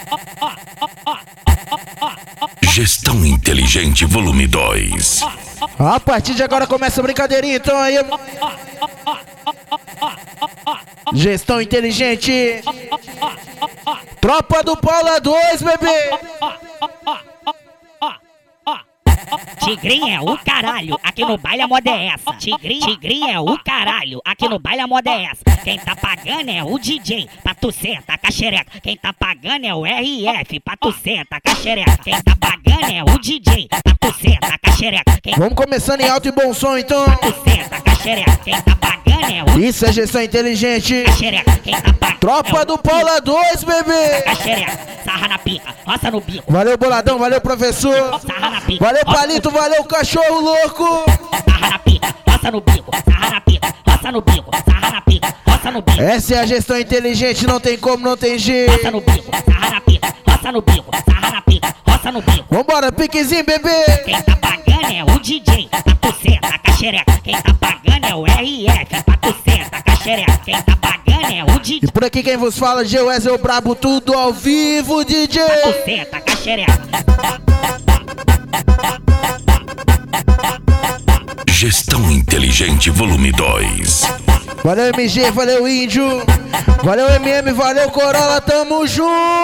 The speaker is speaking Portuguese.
Gestão Inteligente Volume 2. A partir de agora começa a brincadeirinha, então aí. Gestão Inteligente. Tropa do Paula 2, bebê. Tigrinho é o caralho, aqui no baile a moda é essa. Tigrinho é o caralho, aqui no baile a moda é essa. Quem tá pagando é o DJ, pra tu senta com a xereca. Quem tá pagando é o RF, pra tu senta com a xereca. Quem tá pagando é o DJ, pra tu senta com a xereca. Vamos começando em alto e bom som, então. Tu senta com a xereca. Quem tá pagando é o Isso é Gestão Inteligente. xereca. Quem tá pagando Tropa do Paula 2, bebê. a xereca. Sarra na pica, roça no bico. Valeu, boladão, valeu, professor. Sarra na pica. Valeu, Palito, valeu, cachorro louco. Sarra na pica, roça no bico. Sarra na pica, roça no bico. Sarra na pica, roça no bico. Essa é a Gestão Inteligente, não tem como, não tem jeito. Roça no bico, sarra na pica, roça no bico. Sarra na pica, roça no bico. Vambora, piquezinho, bebê. Quem tá pagando é o DJ, pra tu senta com a xereca. Quem tá pagando é o RF, pra tu senta com a xereca. Quem tá pagando é o DJ, E por aqui quem vos fala, G.O.S. o brabo, tudo ao vivo, DJ. pra tu senta com a xereca. Gestão Inteligente Volume 2. Valeu, MG, valeu, Índio. Valeu, MM, valeu, Corolla, tamo junto.